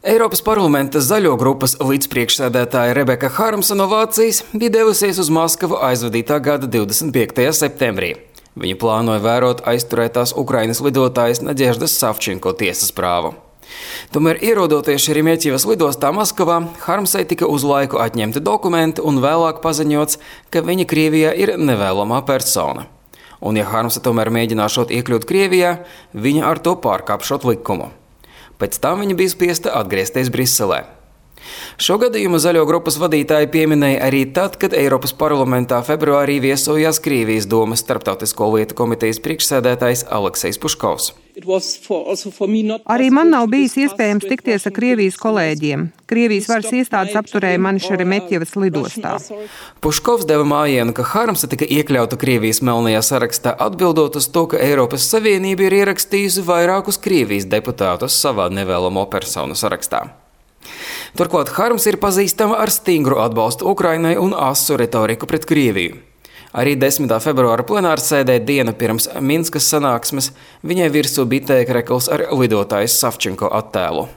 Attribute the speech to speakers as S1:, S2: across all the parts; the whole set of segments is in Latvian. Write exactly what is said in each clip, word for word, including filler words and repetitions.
S1: Eiropas parlamenta zaļo grupas līdzpriekšsēdētāja Rebeka Harmsa no Vācijas bija devusies uz Maskavu aizvadītā gada divdesmit piektajā septembrī. Viņa plānoja vērot aizturētās Ukrainas lidotājas Nadeždas Savčenko tiesas prāvu. Tomēr ierodoties Šeremetjevas lidostā Maskavā, Harmsai tika uz laiku atņemti dokumenti un vēlāk paziņots, ka viņa Krievijā ir nevēlamā persona. Un ja Harmsa tomēr mēģināšot iekļūt Krievijā, viņa ar to pārkāpšot likumu. Pēc tam viņa bija spiesta atgriezties Briselē. Šo gadījumu zaļo grupas vadītāji pieminēja arī tad, kad Eiropas parlamentā februārī viesojās Krievijas domas starptautisko lietu komitejas priekšsēdētājs Aleksejs Puškovs.
S2: Arī man nav bijis iespējams tikties ar Krievijas kolēģiem. Krievijas varas iestādes apturēja mani Šeremetjevas lidostā.
S1: Puškovs deva mājienu, ka Harmsa tika iekļauta Krievijas melnajā sarakstā, atbildot uz to, ka Eiropas Savienība ir ierakstījusi vairākus Krievijas deputātus savā nevēlamo personu sarakstā. Turklāt Harms ir pazīstama ar stingru atbalstu Ukrainai un asu retoriku pret Krieviju. Arī desmitā februāra plenārsēdē dienu pirms Minskas sanāksmes viņai virsū bija tēkrekls ar lidotājas Savčenko attēlu.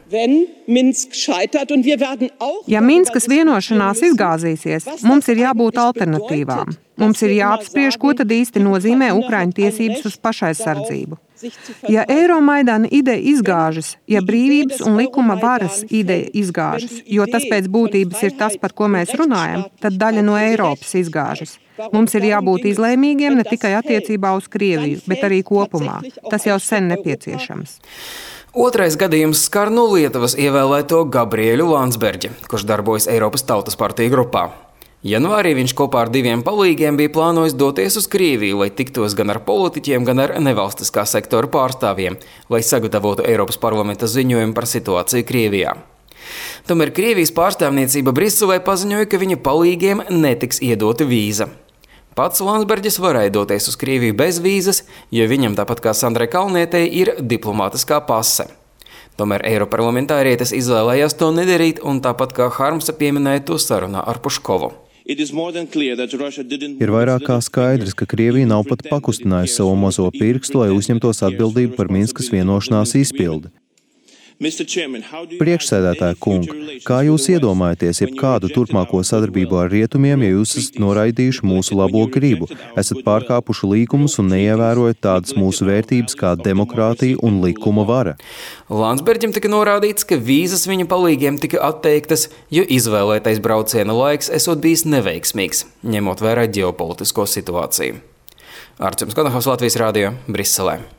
S2: Ja Minskas vienošanās izgāzīsies, mums ir jābūt alternatīvām. Mums ir jāapspriež, ko tad īsti nozīmē Ukraiņu tiesības uz pašaizsardzību. Ja Eiromaidana ideja izgāžas, ja brīvības un likuma varas ideja izgāžas, jo tas pēc būtības ir tas, par ko mēs runājam, tad daļa no Eiropas izgāžas. Mums ir jābūt izlēmīgiem ne tikai attiecībā uz Krieviju, bet arī kopumā. Tas jau sen nepieciešams.
S1: Otrais gadījums skar no Lietuvas ievēlēto Gabrielu Landsbergi, kurš darbojas Eiropas Tautas partiju grupā. Janvārī viņš kopā ar diviem palīgiem bija plānojis doties uz Krieviju, lai tiktos gan ar politiķiem, gan ar nevalstiskā sektora pārstāvjiem, lai sagatavotu Eiropas parlamenta ziņojumu par situāciju Krievijā. Tomēr Krievijas pārstāvniecība Briselē paziņoja, ka viņa palīgiem netiks iedota vīza. Pats Landsbergis varēja doties uz Krieviju bez vīzas, jo viņam, tāpat kā Sandrai Kalnietei, ir diplomātiskā pase. Tomēr eiroparlamentārietis izvēlējās to nedarīt, un tāpat kā Harmsa pieminēja to sarunā ar Puškovu.
S3: Ir vairāk kā skaidrs, ka Krievija nav pat pakustinājusi savu mazo pirkstu, lai uzņemtos atbildību par Minskas vienošanās izpildi. Priekšsēdētāja kunga, kā jūs iedomājaties jebkādu turpmāko sadarbību ar rietumiem, ja jūs esat noraidījuši mūsu labo gribu, esat pārkāpuši līkumus un neievērojat tādas mūsu vērtības kā demokrātija un likuma vara?
S1: Landsbergim tika norādīts, ka vīzas viņa palīgiem tika atteiktas, jo izvēlētais brauciena laiks esot bijis neveiksmīgs, ņemot vērā ģeopolitisko situāciju. Artjums Konohovs, Latvijas radio, Briselē.